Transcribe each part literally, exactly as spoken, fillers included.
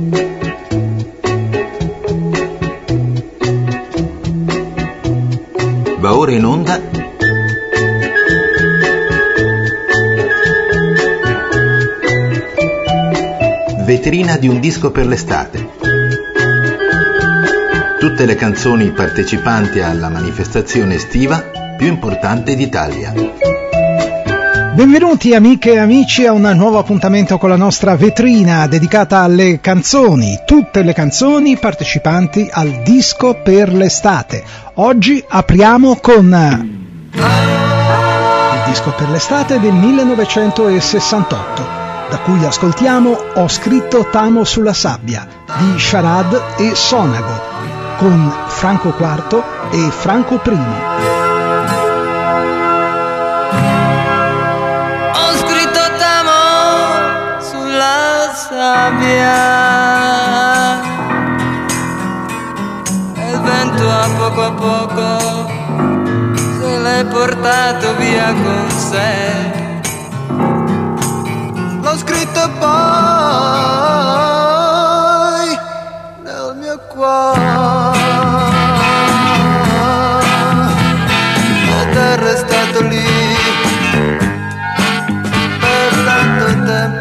Va ora in onda Vetrina di un disco per l'estate. Tutte le canzoni partecipanti alla manifestazione estiva più importante d'Italia. Benvenuti amiche e amici a un nuovo appuntamento con la nostra vetrina dedicata alle canzoni, tutte le canzoni partecipanti al disco per l'estate. Oggi apriamo con il disco per l'estate del millenovecentosessantotto, da cui ascoltiamo Ho scritto T'amo sulla sabbia di Sharad e Sonago, con Franco quarto e Franco primo. Sabbia, e il vento a poco a poco se l'è portato via con sé. L'ho scritto poi nel mio cuore ed è restato lì per tanto tempo.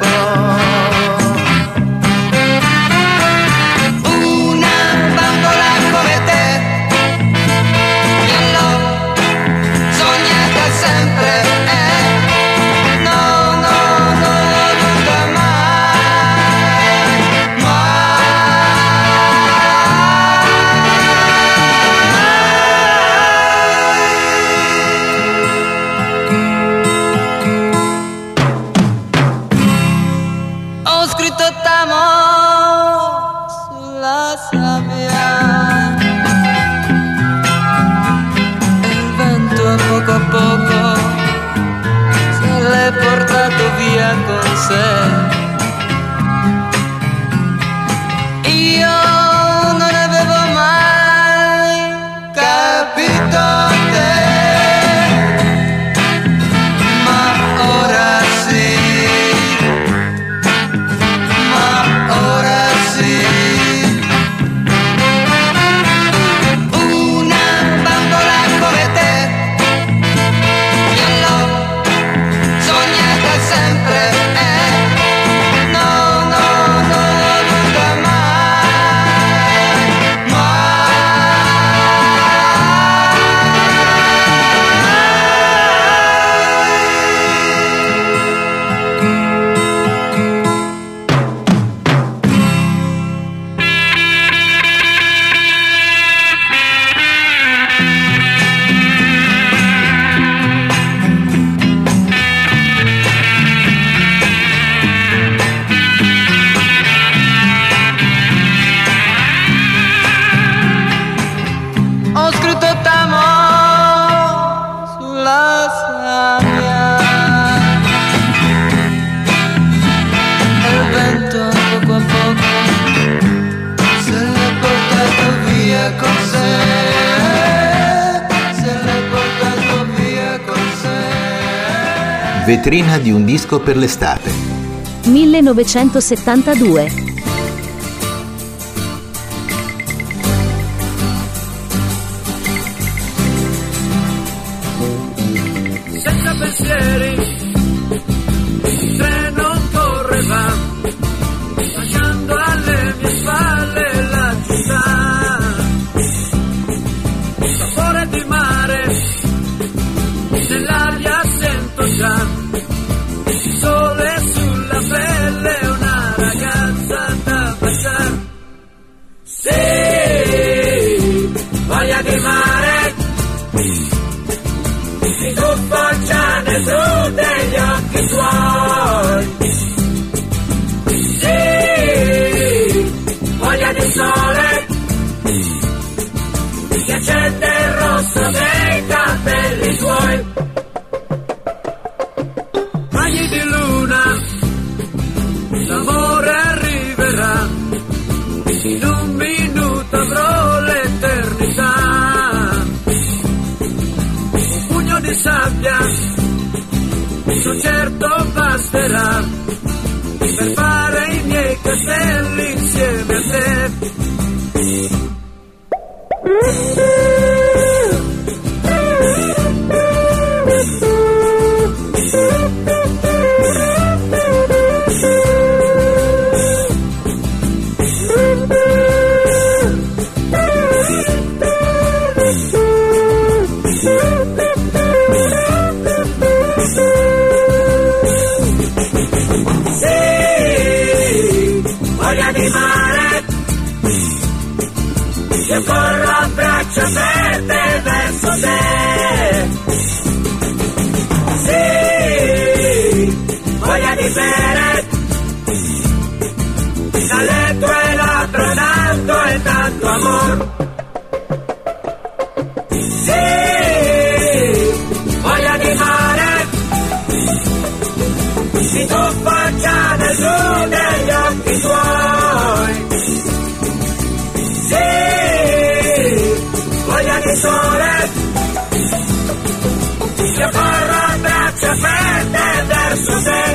Vetrina di un disco per l'estate. millenovecentosettantadue. Senza pensieri, il treno correva, lasciando alle mie spalle la città. Sapore di mare, nell'aria sento già. Sole sulla pelle, una ragazza da baciare. Sì, voglia di mare, mi tuffo già nel blu degli occhi tuoi. Sì, voglia di sole, che accende il rosso dei capelli tuoi. L'amore arriverà, in un minuto avrò l'eternità. Un pugno di sabbia, sono certo basterà per fare i miei nei castelli insieme a te. Io corro a braccia aperte verso te. Sì, voglia di bere dalle tue labbra tanto e tanto amor. Sì, voglia di mare, si tuffa già nel blu degli occhi tuoi. Voglia di sole, io corro a braccia aperte verso te.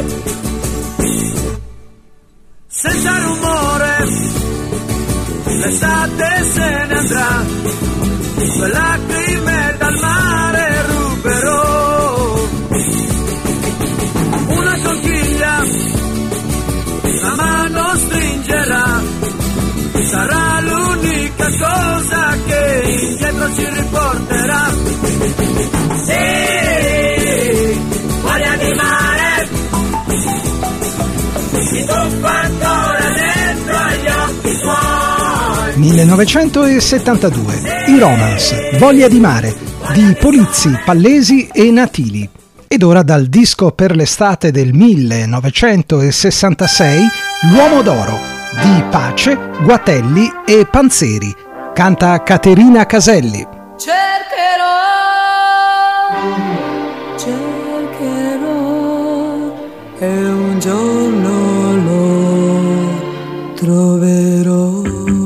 Senza rumore, l'estate se ne andrà, quelle lacrime dal mare ruberò. Una conchiglia, una mano stringerà, sarà l'unica cosa che indietro ci riporterà. Sì, voglia di mare, si tuffa ancora dentro agli occhi tuoi. millenovecentosettantadue, i Romance, Voglia di mare, di Polizzi, Pallesi e Natili. Ed ora dal disco per l'estate del millenovecentosessantasei, L'uomo d'oro, di Pace, Guatelli e Panzeri. Canta Caterina Caselli. Cercherò, cercherò e un giorno lo troverò.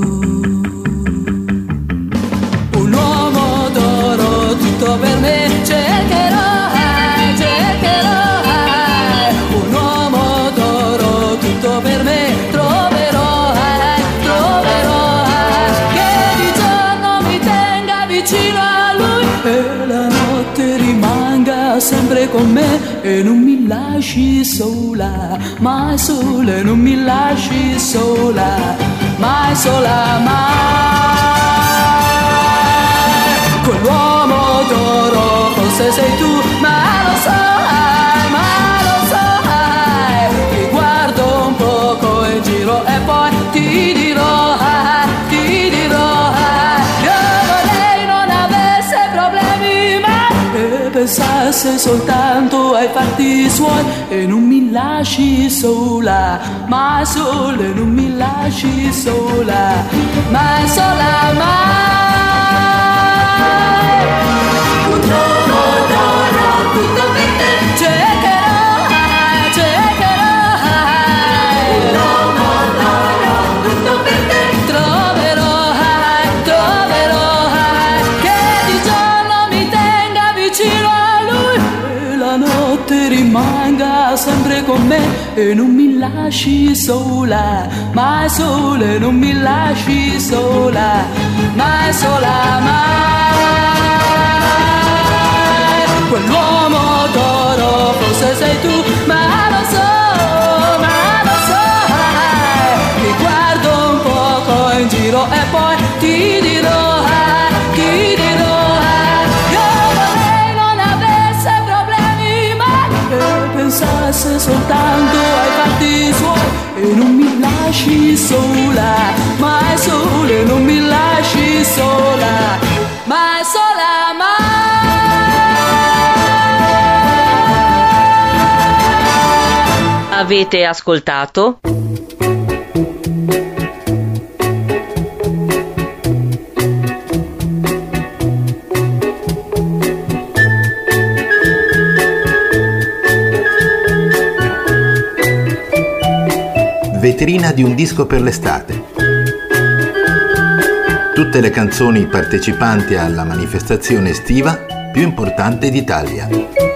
Un uomo d'oro tutto per me, cercherò, cercherò. Un uomo d'oro tutto per me, troverò, troverò. Che di giorno mi tenga vicino a lui e la notte rimanga sempre con me e non mi lasci sola, mai sola, e non mi lasci sola, mai sola, mai. Quell'uomo d'oro forse sei tu, ma lo sai, ma lo sai. Ti guardo un poco in giro e poi ti dirò, ti dirò. Io vorrei non avesse problemi mai e pensasse soltanto ai fatti suoi e non mi lasci sola, mai sola, e non mi lasci sola, mai sola, mai. Un uomo d'oro tutto per te, cercherò, cercherò. Un uomo d'oro tutto per te, troverò, troverò. Che di giorno mi tenga vicino a lui e la notte rimanga sempre con me e non mi lasci sola, mai sola, e non mi lasci sola, mai sola, mai. Quell'uomo d'oro forse sei tu, ma lo so, ma lo so. Ti guardo un poco in giro e poi ti dirò, ti dirò. Io vorrei non avesse problemi mai e pensasse soltanto ai fatti suoi e non mi lasci sola, mai sola, e non mi lasci sola, mai sola, mai. Avete ascoltato? Vetrina di un disco per l'estate. Tutte le canzoni partecipanti alla manifestazione estiva più importante d'Italia.